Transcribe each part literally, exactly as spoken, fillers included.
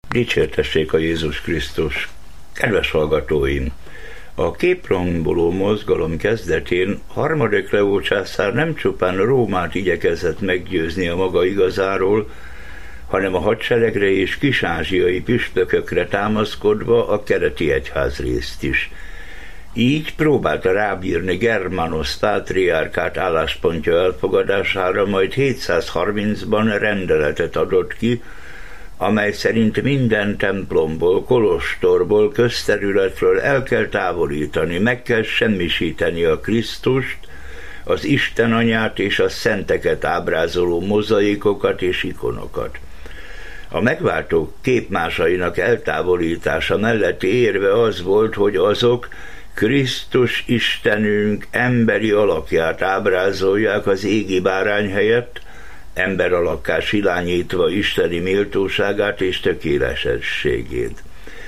Dicsértessék a Jézus Krisztus! Kedves hallgatóim! A képromboló mozgalom kezdetén harmadik Leó császár nem csupán Rómát igyekezett meggyőzni a maga igazáról, hanem a hadseregre és kis-ázsiai püspökökre támaszkodva a keleti egyházrészt is. Így próbálta rábírni Germanos pátriárkát álláspontja elfogadására, majd hétszázharmincban rendeletet adott ki, amely szerint minden templomból, kolostorból, közterületről el kell távolítani, meg kell semmisíteni a Krisztust, az Istenanyát és a szenteket ábrázoló mozaikokat és ikonokat. A megváltók képmásainak eltávolítása mellett érve az volt, hogy azok Krisztus Istenünk emberi alakját ábrázolják az égi bárány helyett, ember alakká silányítva isteni méltóságát és tökéletességét.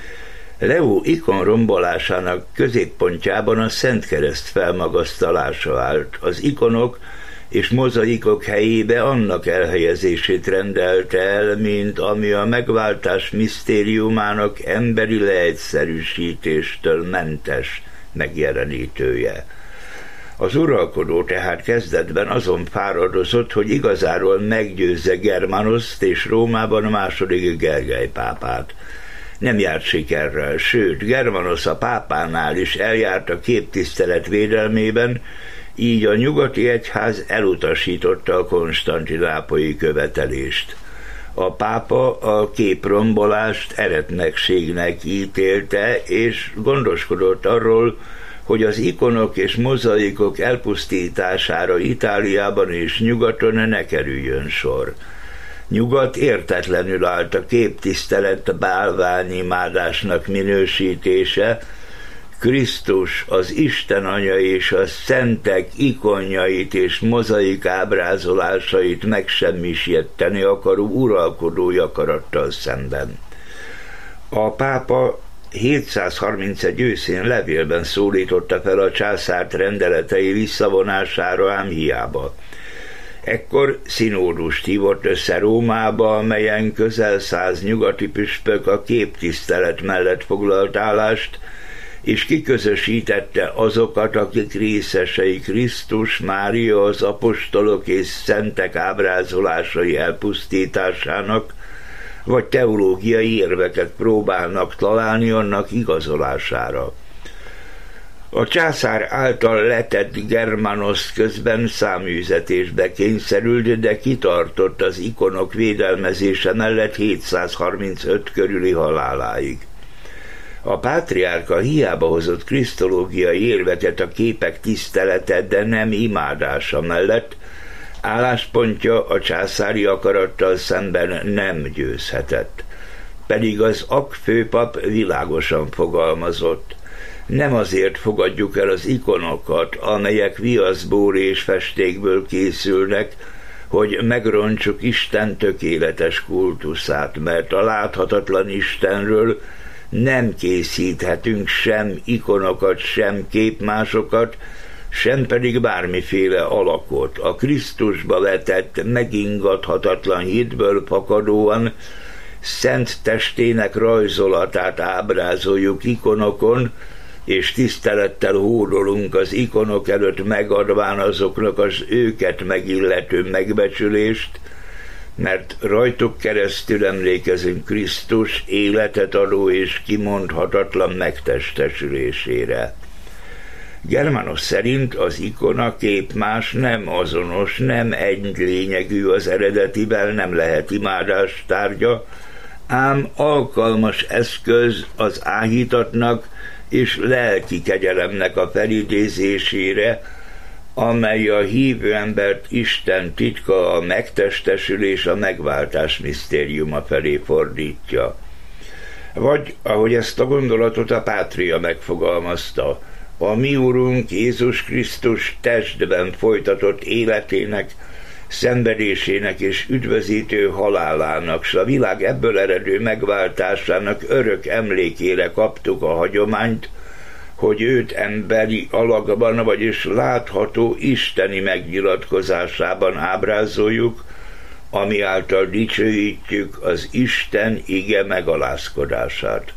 Leó ikon rombolásának középpontjában a Szent Kereszt felmagasztalása állt. Az ikonok és mozaikok helyébe annak elhelyezését rendelte el, mint ami a megváltás misztériumának emberi leegyszerűsítéstől mentes megjelenítője. Az uralkodó tehát kezdetben azon fáradozott, hogy igazáról meggyőzze Germanoszt és Rómában a második Gergely pápát. Nem járt sikerrel, sőt, Germanos a pápánál is eljárt a képtisztelet védelmében, így a nyugati egyház elutasította a konstantinápolyi követelést. A pápa a képrombolást eretnekségnek ítélte, és gondoskodott arról, hogy az ikonok és mozaikok elpusztítására Itáliában és nyugaton ne kerüljön sor. Nyugat értetlenül állt a képtisztelet bálványimádásnak minősítése, Krisztus, az Isten Anya és a szentek ikonjait és mozaik ábrázolásait megsemmisíteni akaró uralkodói akarattal szemben. A pápa hétszázharmincegy őszén levélben szólította fel a császárt rendeletei visszavonására, ám hiába. Ekkor színódust hívott össze Rómába, amelyen közel száz nyugati püspök a képtisztelet mellett foglalt állást, és kiközösítette azokat, akik részesei Krisztus, Mária, az apostolok és szentek ábrázolásai elpusztításának, vagy teológiai érveket próbálnak találni annak igazolására. A császár által letett Germanos közben száműzetésbe kényszerült, de kitartott az ikonok védelmezése mellett hétszázharmincöt körüli haláláig. A pátriárka hiába hozott krisztológiai érveket a képek tisztelete, de nem imádása mellett, álláspontja a császári akarattal szemben nem győzhetett. Pedig az ak főpap világosan fogalmazott: nem azért fogadjuk el az ikonokat, amelyek viaszból és festékből készülnek, hogy megrontsuk Isten tökéletes kultuszát, mert a láthatatlan Istenről nem készíthetünk sem ikonokat, sem képmásokat, sem pedig bármiféle alakot. A Krisztusba vetett, megingathatatlan hitből fakadóan szent testének rajzolatát ábrázoljuk ikonokon, és tisztelettel hódolunk az ikonok előtt, megadván azoknak az őket megillető megbecsülést, mert rajtuk keresztül emlékezünk Krisztus életet adó és kimondhatatlan megtestesülésére. Germanos szerint az ikona képmás nem azonos, nem egy lényegű az eredetivel, nem lehet imádás tárgya, ám alkalmas eszköz az áhítatnak és lelki kegyelemnek a felidézésére, amely a hívő embert Isten titka, a megtestesülés, a megváltás misztériuma felé fordítja. Vagy, ahogy ezt a gondolatot a pátria megfogalmazta, a mi Urunk Jézus Krisztus testben folytatott életének, szenvedésének és üdvözítő halálának, s a világ ebből eredő megváltásának örök emlékére kaptuk a hagyományt, hogy őt emberi alakban, vagyis látható isteni megnyilatkozásában ábrázoljuk, ami által dicsőítjük az Isten ige megalázkodását.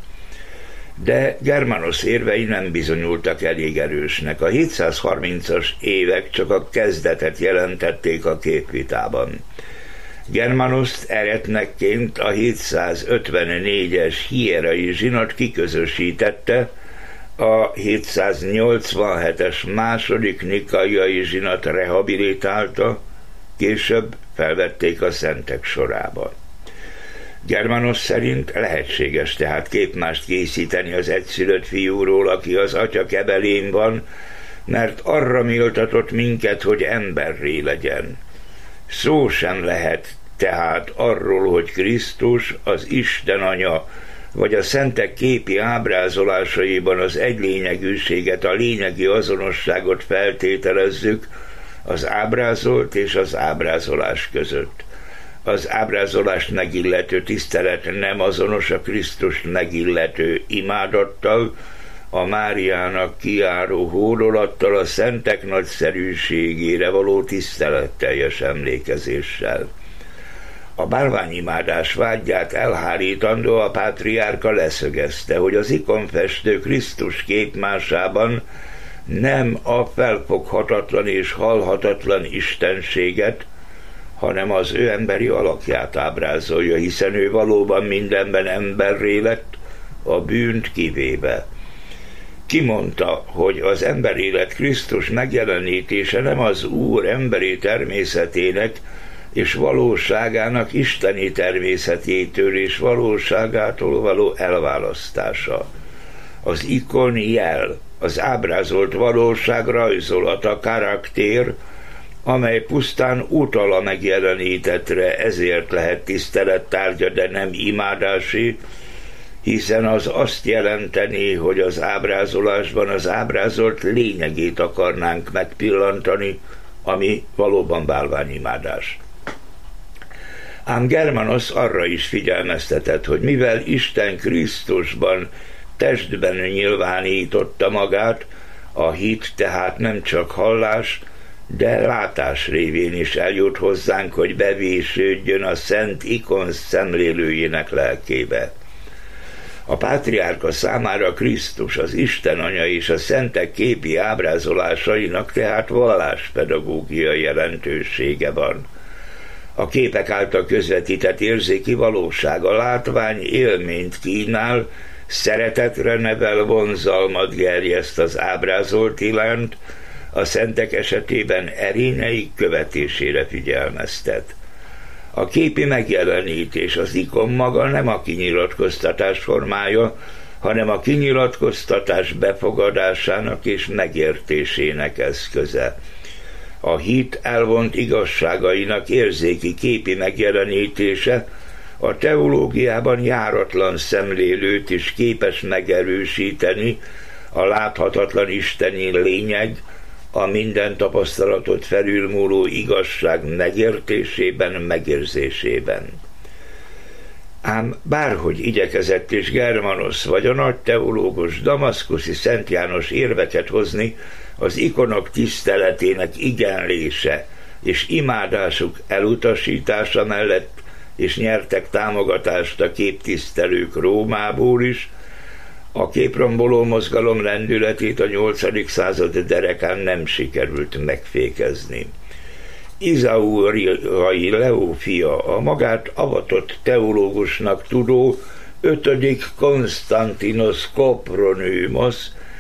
De Germanos érvei nem bizonyultak elég erősnek. A hétszázharmincas évek csak a kezdetet jelentették a képvitában. Germanoszt eretnekként a hétszázötvennégyes hierai zsinat kiközösítette, a hétszáznyolcvanhetes második nikaiai zsinat rehabilitálta, később felvették a szentek sorába. Germanos szerint lehetséges tehát képmást készíteni az egyszülött fiúról, aki az atya kebelén van, mert arra méltatott minket, hogy emberré legyen. Szó sem lehet tehát arról, hogy Krisztus, az Isten Anya, vagy a szentek képi ábrázolásaiban az egylényegűséget, a lényegi azonosságot feltételezzük az ábrázolt és az ábrázolás között. Az ábrázolást megillető tisztelet nem azonos a Krisztust megillető imádattal, a Máriának kijáró hódolattal, a szentek nagyszerűségére való tiszteletteljes emlékezéssel. A bálványimádás vágyát elhárítandó a pátriárka leszögezte, hogy az ikonfestő Krisztus képmásában nem a felfoghatatlan és hallhatatlan istenséget, hanem az ő emberi alakját ábrázolja, hiszen ő valóban mindenben emberré lett, a bűnt kivéve. Kimondta, hogy az emberélet Krisztus megjelenítése nem az Úr emberi természetének és valóságának isteni természetétől és valóságától való elválasztása. Az ikon jel, az ábrázolt valóság rajzolata, karaktér, amely pusztán utal a megjelenítettre, ezért lehet tisztelettárgya, de nem imádási, hiszen az azt jelenteni, hogy az ábrázolásban az ábrázolt lényegét akarnánk megpillantani, ami valóban bálványimádás. Ám Germanos arra is figyelmeztetett, hogy mivel Isten Krisztusban testben nyilvánította magát, a hit tehát nem csak hallás, de látás révén is eljut hozzánk, hogy bevésődjön a szent ikon szemlélőjének lelkébe. A pátriárka számára Krisztus, az Isten Anya és a szentek képi ábrázolásainak tehát valláspedagógiai jelentősége van. A képek által közvetített érzéki valóság, a látvány élményt kínál, szeretetre nevel, vonzalmat gerjeszt az ábrázolt iránt, a szentek esetében erényeik követésére figyelmeztet. A képi megjelenítés, az ikon maga nem a kinyilatkoztatás formája, hanem a kinyilatkoztatás befogadásának és megértésének eszköze. A hit elvont igazságainak érzéki képi megjelenítése a teológiában járatlan szemlélőt is képes megerősíteni, a láthatatlan isteni lényeg, a minden tapasztalatot felülmúló igazság megértésében, megérzésében. Ám bárhogy igyekezett is Germanos vagy a nagy teológus damaszkuszi Szent János érveket hozni, az ikonok tiszteletének igenlése és imádásuk elutasítása mellett, és nyertek támogatást a képtisztelők Rómából is, a képromboló mozgalom lendületét a nyolcadik század derekán nem sikerült megfékezni. Izauriai Leó fia, a magát avatott teológusnak tudó ötödik Konstantinos Kopronymus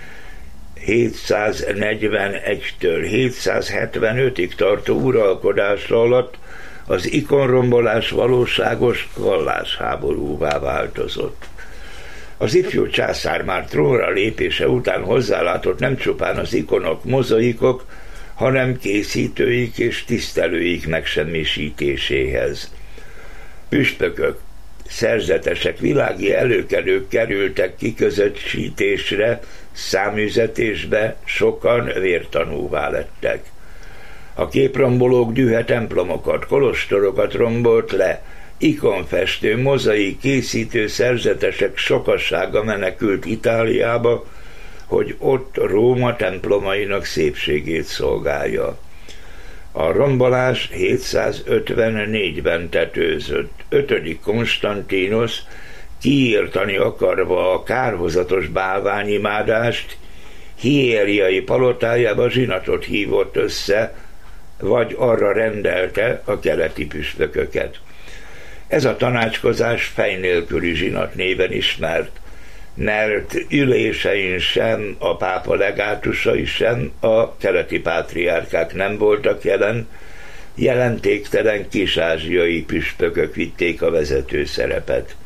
hétszáznegyvenegytől hétszázhetvenötig tartó uralkodása alatt az ikonrombolás valóságos vallásháborúvá változott. Az ifjú császár már trónra lépése után hozzálátott nem csupán az ikonok, mozaikok, hanem készítőik és tisztelőik megsemmisítéséhez. Püspökök, szerzetesek, világi előkelők kerültek kiközösítésre, száműzetésbe, sokan vértanúvá lettek. A képrombolók dühe templomokat, kolostorokat rombolt le, ikonfestő, mozaik készítő szerzetesek sokassága menekült Itáliába, hogy ott Róma templomainak szépségét szolgálja. A rombolás hétszázötvennégyben tetőzött. Ötödik Konstantinos kiírtani akarva a kárhozatos bálványimádást, hiériai palotájába zsinatot hívott össze, vagy arra rendelte a keleti püspököket. Ez a tanácskozás fej nélküli zsinat néven ismert, mert ülésein sem a pápa legátusai, sem a keleti pátriárkák nem voltak jelen, jelentéktelen kis-ázsiai püspökök vitték a vezető szerepet.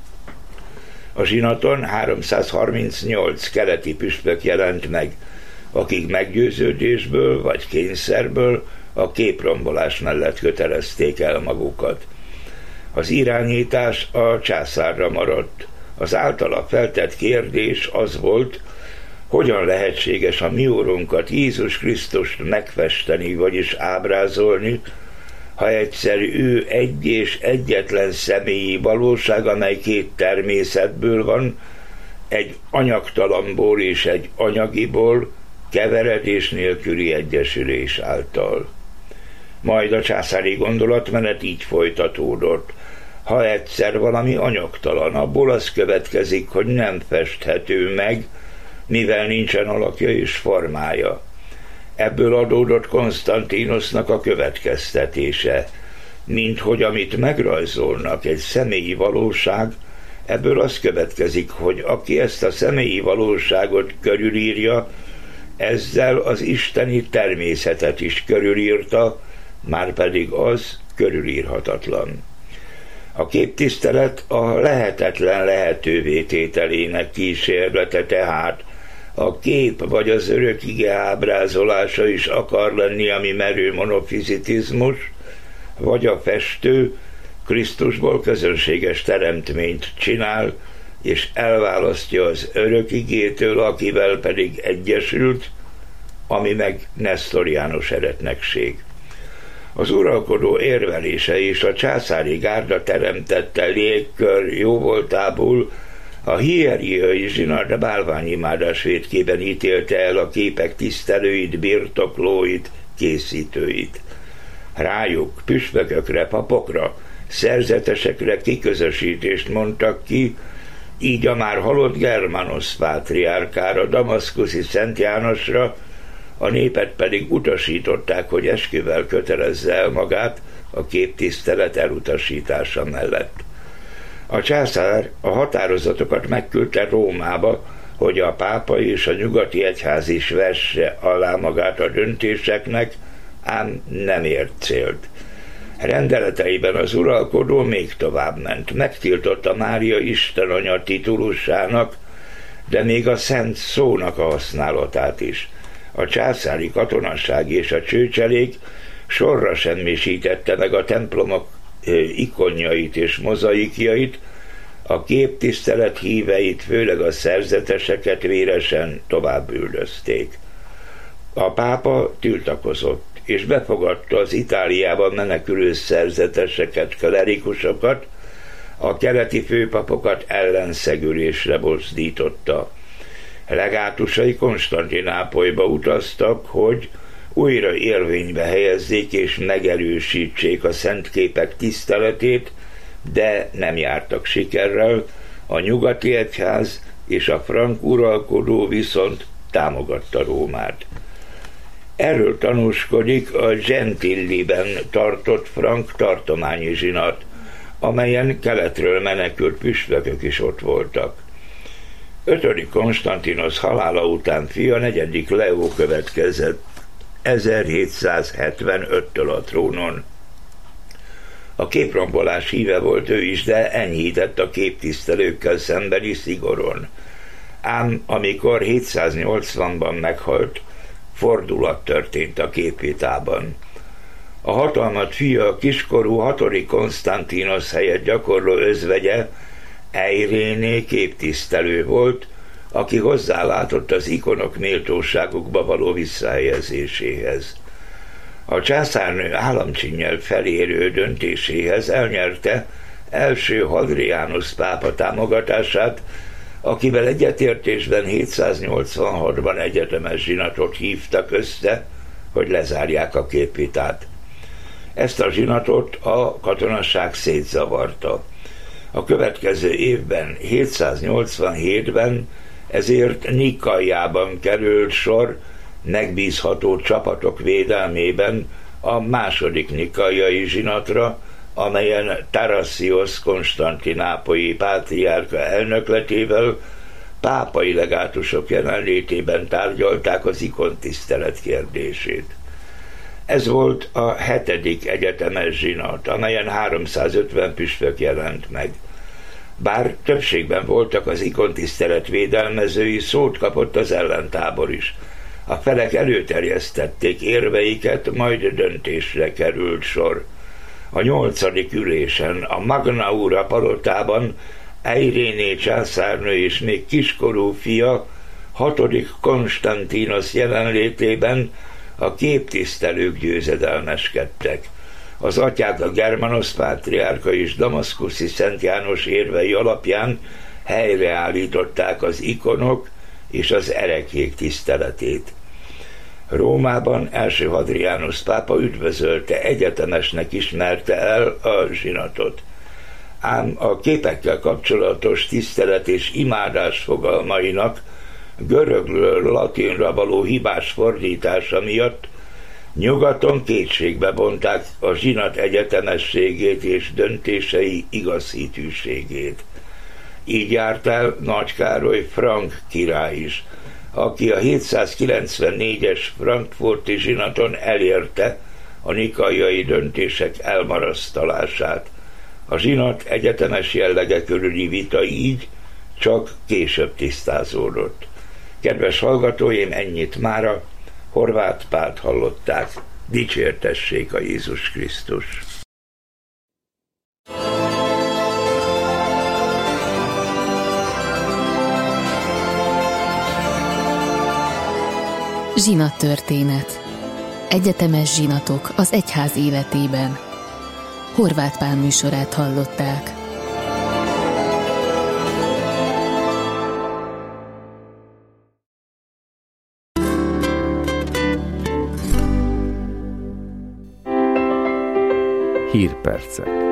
A zsinaton háromszázharmincnyolc keleti püspök jelent meg, akik meggyőződésből vagy kényszerből a képrombolás mellett kötelezték el magukat. Az irányítás a császárra maradt. Az általa feltett kérdés az volt, hogyan lehetséges a mi úrunkat, Jézus Krisztust megfesteni, vagyis ábrázolni, ha egyszer ő egy és egyetlen személyi valóság, amely két természetből van, egy anyagtalanból és egy anyagiból, keveredés nélküli egyesülés által. Majd a császári gondolatmenet így folytatódott. Ha egyszer valami anyagtalan, abból az következik, hogy nem festhető meg, mivel nincsen alakja és formája. Ebből adódott Konstantinosnak a következtetése, minthogy amit megrajzolnak egy személyi valóság, ebből az következik, hogy aki ezt a személyi valóságot körülírja, ezzel az isteni természetet is körülírta, márpedig az körülírhatatlan. A képtisztelet a lehetetlen lehetővé tételének kísérlete, tehát a kép vagy az örök ige ábrázolása is akar lenni, ami merő monofizitizmus, vagy a festő Krisztusból közönséges teremtményt csinál, és elválasztja az örök igétől, akivel pedig egyesült, ami meg nesztoriánus eretnekség. Az uralkodó érvelése és a császári gárda teremtette légkör jóvoltából a hieriai zsinat bálványimádás vétkében ítélte el a képek tisztelőit, birtoklóit, készítőit. Rájuk, püspökökre, papokra, szerzetesekre kiközösítést mondtak ki, így a már halott Germanos pátriárkára, damaszkuszi Szent Jánosra, a népet pedig utasították, hogy esküvel kötelezze el magát a képtisztelet elutasítása mellett. A császár a határozatokat megküldte Rómába, hogy a pápa és a nyugati egyház is vesse alá magát a döntéseknek, ám nem ért célt. Rendeleteiben az uralkodó még tovább ment, megtiltotta Mária Istenanya titulusának, de még a szent szónak a használatát is. A császári katonasság és a csőcselék sorra semmisítette meg a templomok ikonjait és mozaikjait, a képtisztelet híveit, főleg a szerzeteseket véresen tovább üldözték. A pápa tiltakozott, és befogadta az Itáliában menekülő szerzeteseket, klerikusokat, a keleti főpapokat ellenszegülésre mozdította. Legátusai Konstantinápolyba utaztak, hogy újra érvénybe helyezzék és megerősítsék a szent képek tiszteletét, de nem jártak sikerrel, a nyugati egyház és a frank uralkodó viszont támogatta Rómát. Erről tanúskodik a Gentilliben tartott frank tartományi zsinat, amelyen keletről menekült püspökök is ott voltak. Ötödik Konstantinos halála után fia, negyedik Leó következett ezerhétszázhetvenöttől a trónon. A képrombolás híve volt ő is, de enyhített a képtisztelőkkel szembeni szigoron. Ám amikor hétszáznyolcvanban meghalt, fordulat történt a képvitában. A hatalmat fia, a kiskorú hatodik Konstantinos helyett gyakorló özvegye, Eiréné képtisztelő volt, aki hozzálátott az ikonok méltóságukba való visszahelyezéséhez. A császárnő államcsinnyel felérő döntéséhez elnyerte első Hadrianus pápa támogatását, akivel egyetértésben hétszáznyolcvanhatban egyetemes zsinatot hívtak össze hogy lezárják a képvitát. Ezt a zsinatot a katonasság szétzavarta. A következő évben, hétszáznyolcvanhétben ezért Nikaiában került sor megbízható csapatok védelmében a második nikaiai zsinatra, amelyen Tarasziusz konstantinápolyi pátriárka elnökletével pápai legátusok jelenlétében tárgyalták az ikontisztelet kérdését. Ez volt a hetedik egyetemes zsinat, amelyen háromszázötven püspök jelent meg. Bár többségben voltak az ikontisztelet védelmezői, szót kapott az ellentábor is. A felek előterjesztették érveiket, majd döntésre került sor. A nyolcadik ülésen a Magnaura palotában Eiréné császárnő és még kiskorú fia, hatodik Konstantinos jelenlétében a képtisztelők győzedelmeskedtek. Az atyák, a Germanos pátriárka és damaszkuszi Szent János érvei alapján helyreállították az ikonok és az erekék tiszteletét. Rómában első Hadrianus pápa üdvözölte, egyetemesnek ismerte el a zsinatot. Ám a képekkel kapcsolatos tisztelet és imádás fogalmainak görögről latinra való hibás fordítása miatt nyugaton kétségbe vonták a zsinat egyetemességét és döntései igazhitűségét. Így járt el Nagy Károly frank király is, aki a hétszázkilencvennégyes frankfurti zsinaton elérte a nikaiai döntések elmarasztalását. A zsinat egyetemes jellege körüli vita így csak később tisztázódott. Kedves hallgatóim, ennyit mára. Horváth Pált hallották. Dicsértessék a Jézus Krisztus! Zsinattörténet. Egyetemes zsinatok az egyház életében. Horváth Pál műsorát hallották. Hírpercek.